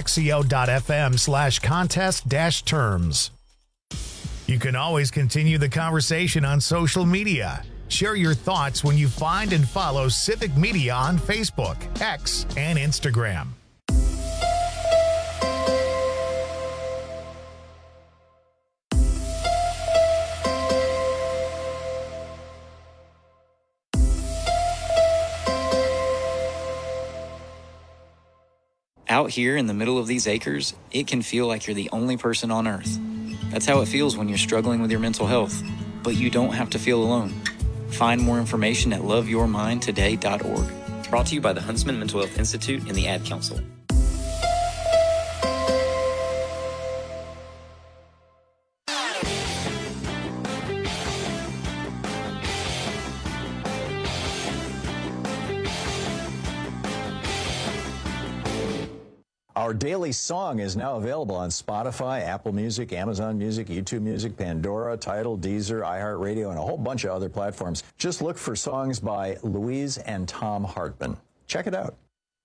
wxco.fm/contest-terms. You can always continue the conversation on social media. Share your thoughts when you find and follow Civic Media on Facebook, X, and Instagram. Out here in the middle of these acres, it can feel like you're the only person on earth. That's how it feels when you're struggling with your mental health. But you don't have to feel alone. Find more information at loveyourmindtoday.org. Brought to you by the Huntsman Mental Health Institute and the Ad Council. Our daily song is now available on Spotify, Apple Music, Amazon Music, YouTube Music, Pandora, Tidal, Deezer, iHeartRadio, and a whole bunch of other platforms. Just look for songs by Louise and Tom Hartman. Check it out.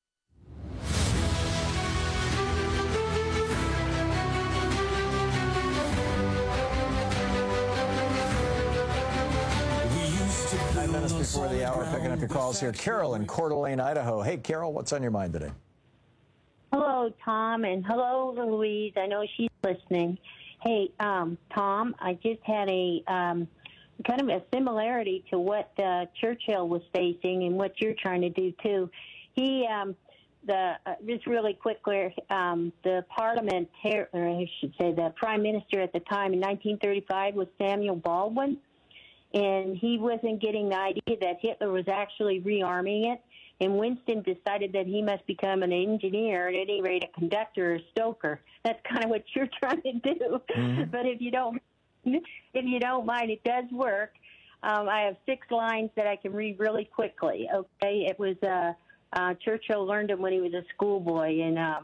Before the hour, picking up your calls here. Carol in Coeur d'Alene, Idaho. Hey, Carol, what's on your mind today? Hello, Tom, and hello, Louise. I know she's listening. Hey, Tom, I just had a kind of a similarity to what Churchill was facing and what you're trying to do, too. He, just really quickly, the parliamentarian, or I should say the prime minister at the time in 1935 was Samuel Baldwin, and he wasn't getting the idea that Hitler was actually rearming it. And Winston decided that he must become an engineer, at any rate a conductor or stoker. That's kind of what you're trying to do. Mm-hmm. But if you don't mind, it does work. I have 6 lines that I can read really quickly. Okay, it was Churchill learned them when he was a schoolboy in the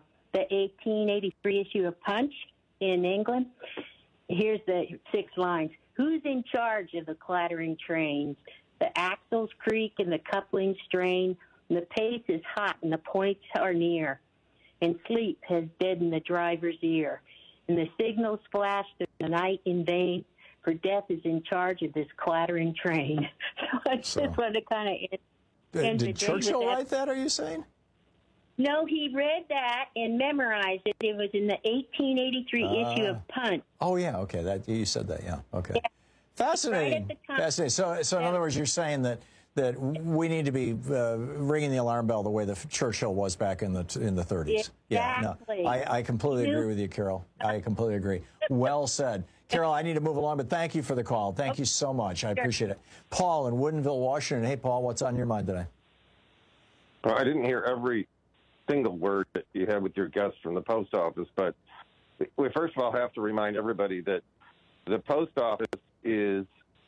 1883 issue of Punch in England. Here's the 6 lines. Who's in charge of the clattering trains? The axles creak and the couplings strain. And the pace is hot and the points are near. And sleep has deadened the driver's ear. And the signals flash through the night in vain. For death is in charge of this clattering train. So I just wanted to kind of end Did Churchill write that, are you saying? No, he read that and memorized it. It was in the 1883 issue of Punch. Oh, yeah, okay. That you said that, yeah. Okay. Yeah. Fascinating. Right at the time. Fascinating. So in other words, you're saying that we need to be ringing the alarm bell the way that Churchill was back in the 30s. Exactly. Yeah, no, I completely agree with you, Carol. I completely agree. Well said. Carol, I need to move along, but thank you for the call. Thank you so much. I appreciate it. Paul in Woodinville, Washington. Hey, Paul, what's on your mind today? Well, I didn't hear every single word that you had with your guest from the post office, but we first of all have to remind everybody that the post office is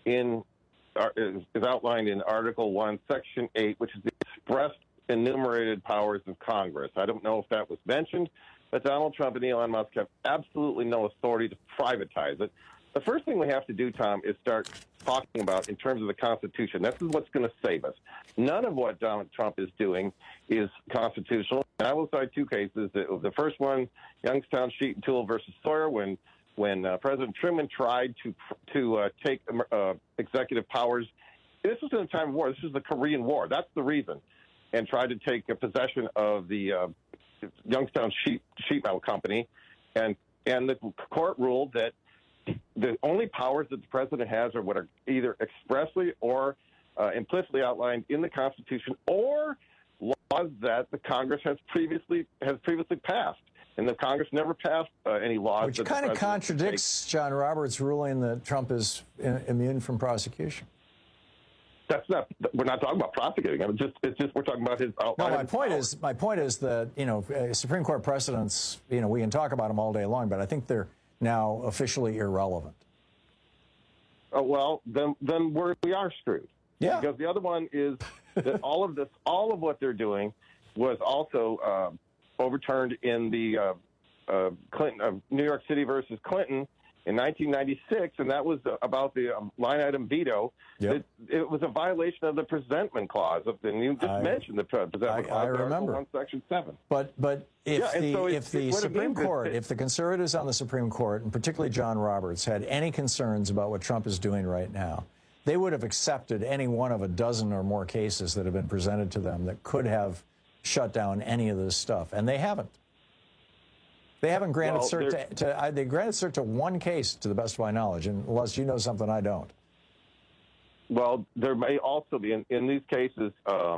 outlined in Article 1, Section 8, which is the expressed enumerated powers of Congress. I don't know if that was mentioned, but Donald Trump and Elon Musk have absolutely no authority to privatize it. The first thing we have to do, Tom, is start talking about in terms of the Constitution. This is what's going to save us. None of what Donald Trump is doing is constitutional. And I will cite 2 cases. The first one, Youngstown Sheet and Tool versus Sawyer, when when President Truman tried to take executive powers. This was in a time of war. This is the Korean War. That's the reason. And tried to take possession of the Youngstown Sheet Metal Company. And the court ruled that the only powers that the president has are what are either expressly or implicitly outlined in the Constitution, or laws that the Congress has previously passed. And the Congress never passed any laws. Which kind of contradicts John Roberts' ruling that Trump is immune from prosecution. That's not. We're not talking about prosecuting him. It's just we're talking about his. No, my point is that Supreme Court precedents. We can talk about them all day long, but I think they're now officially irrelevant. Oh, well, then we are screwed. Yeah. Because the other one is that all of what they're doing was also overturned in the Clinton New York City versus Clinton in 1996, and that was about the line item veto. Yep. It was a violation of the presentment clause, and you just mentioned the presentment clause. I remember. Article 1, Section 7. But if the Supreme Court, if the conservatives on the Supreme Court, and particularly John Roberts, had any concerns about what Trump is doing right now, they would have accepted any one of a dozen or more cases that have been presented to them that could have shut down any of this stuff, and they haven't. They haven't granted cert they granted cert to one case, to the best of my knowledge, unless you know something I don't. Well, there may also be in these cases,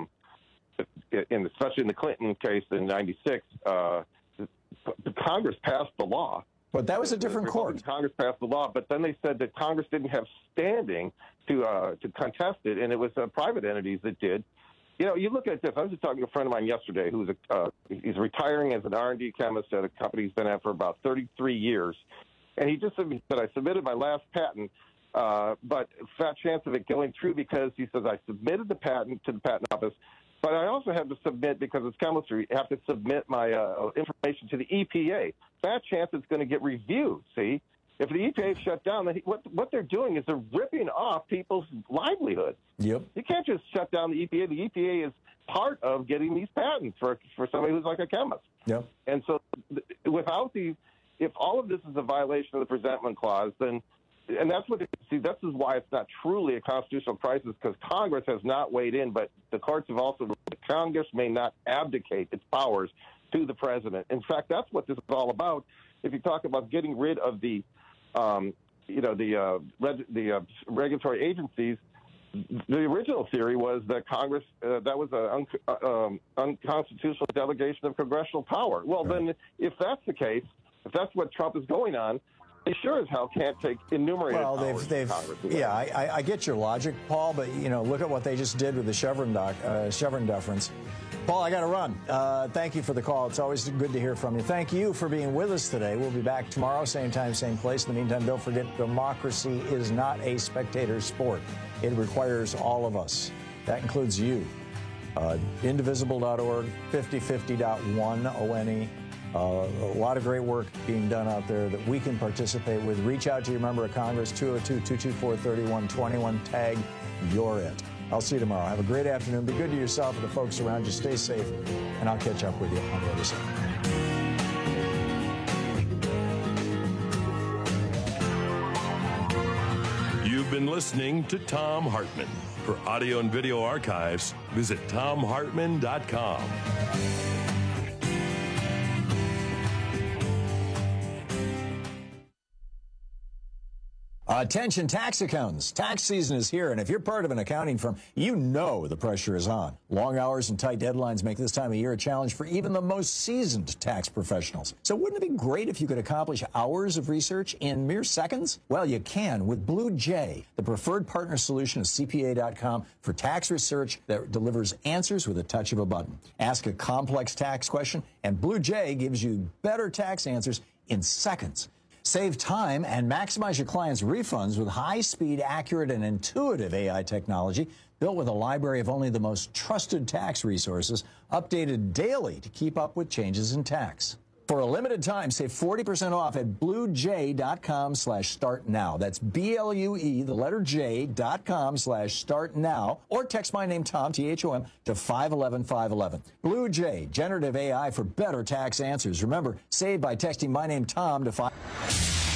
especially in the Clinton case in '96, the Congress passed the law. But that was a different court. Congress passed the law, but then they said that Congress didn't have standing to contest it, and it was private entities that did. You look at this. I was just talking to a friend of mine yesterday who's he's retiring as an R&D chemist at a company he's been at for about 33 years. And he just said, I submitted my last patent, but fat chance of it going through because he says, I submitted the patent to the patent office, but I also have to submit, because it's chemistry, I have to submit my information to the EPA. Fat chance it's going to get reviewed, see? If the EPA shut down, what they're doing is they're ripping off people's livelihoods. Yep. You can't just shut down the EPA. The EPA is part of getting these patents for somebody who's like a chemist. Yep. And so if all of this is a violation of the presentment clause, then, and that's what, this is why it's not truly a constitutional crisis, because Congress has not weighed in, but the courts have also ruled that Congress may not abdicate its powers to the president. In fact, that's what this is all about. If you talk about getting rid of the regulatory agencies, the original theory was that Congress, that was an unconstitutional delegation of congressional power. Well, then, if that's the case, if that's what Trump is going on, they sure as hell can't take enumerated powers from Congress. Yeah, I get your logic, Paul, but, look at what they just did with the Chevron deference. Paul, I got to run. Thank you for the call. It's always good to hear from you. Thank you for being with us today. We'll be back tomorrow, same time, same place. In the meantime, don't forget, democracy is not a spectator sport. It requires all of us. That includes you. Indivisible.org, 5050.1, ONE. A lot of great work being done out there that we can participate with. Reach out to your member of Congress, 202-224-3121. Tag You're It. I'll see you tomorrow. Have a great afternoon. Be good to yourself and the folks around you. Stay safe, and I'll catch up with you on the other side. You've been listening to Thom Hartmann. For audio and video archives, visit ThomHartmann.com. Attention tax accountants. Tax season is here, and if you're part of an accounting firm, you know the pressure is on. Long hours and tight deadlines make this time of year a challenge for even the most seasoned tax professionals. So wouldn't it be great if you could accomplish hours of research in mere seconds? Well, you can with Blue Jay, the preferred partner solution of CPA.com for tax research that delivers answers with a touch of a button. Ask a complex tax question, and Blue Jay gives you better tax answers in seconds. Save time and maximize your clients' refunds with high-speed, accurate, and intuitive AI technology built with a library of only the most trusted tax resources, updated daily to keep up with changes in tax. For a limited time, save 40% off at bluej.com/start now. That's BLUE, the letter J.com/start now. Or text my name, Tom, THOM, to 511-511. Blue Jay, generative AI for better tax answers. Remember, save by texting my name, Tom, to 5.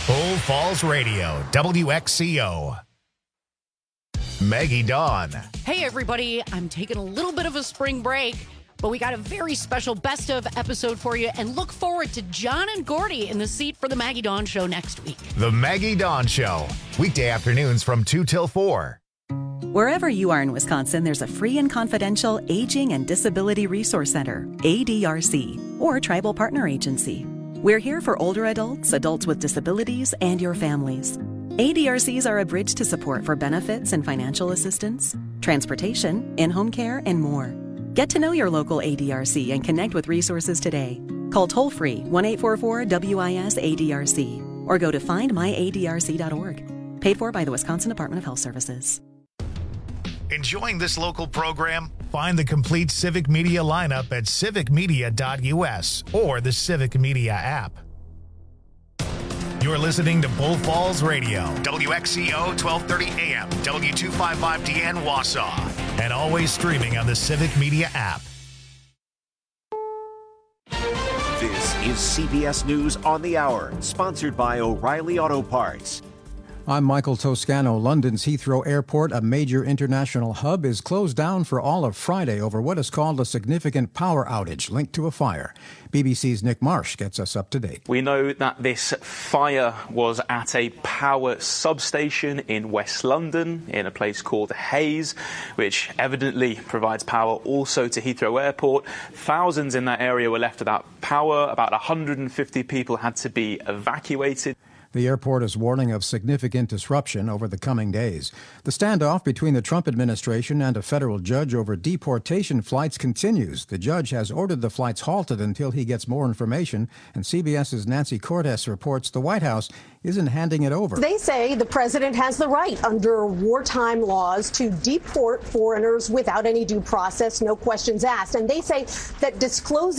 Bull Falls Radio, WXCO. Maggie Dawn. Hey, everybody. I'm taking a little bit of a spring break, but we got a very special best of episode for you, and look forward to John and Gordy in the seat for the Maggie Dawn Show next week. The Maggie Dawn Show, weekday afternoons from 2 till 4. Wherever you are in Wisconsin, there's a free and confidential Aging and Disability Resource Center, ADRC, or Tribal Partner Agency. We're here for older adults, adults with disabilities, and your families. ADRCs are a bridge to support for benefits and financial assistance, transportation, in-home care, and more. Get to know your local ADRC and connect with resources today. Call toll-free 1-844-WIS-ADRC or go to findmyadrc.org. Paid for by the Wisconsin Department of Health Services. Enjoying this local program? Find the complete Civic Media lineup at civicmedia.us or the Civic Media app. You're listening to Bull Falls Radio, WXCO 1230 AM, W255DN Wausau, and always streaming on the Civic Media app. This is CBS News on the Hour, sponsored by O'Reilly Auto Parts. I'm Michael Toscano. London's Heathrow Airport, a major international hub, is closed down for all of Friday over what is called a significant power outage linked to a fire. BBC's Nick Marsh gets us up to date. We know that this fire was at a power substation in West London, in a place called Hayes, which evidently provides power also to Heathrow Airport. Thousands in that area were left without power. About 150 people had to be evacuated. The airport is warning of significant disruption over the coming days. The standoff between the Trump administration and a federal judge over deportation flights continues. The judge has ordered the flights halted until he gets more information, and CBS's Nancy Cordes reports the White House isn't handing it over. They say the president has the right under wartime laws to deport foreigners without any due process, no questions asked. And they say that disclosing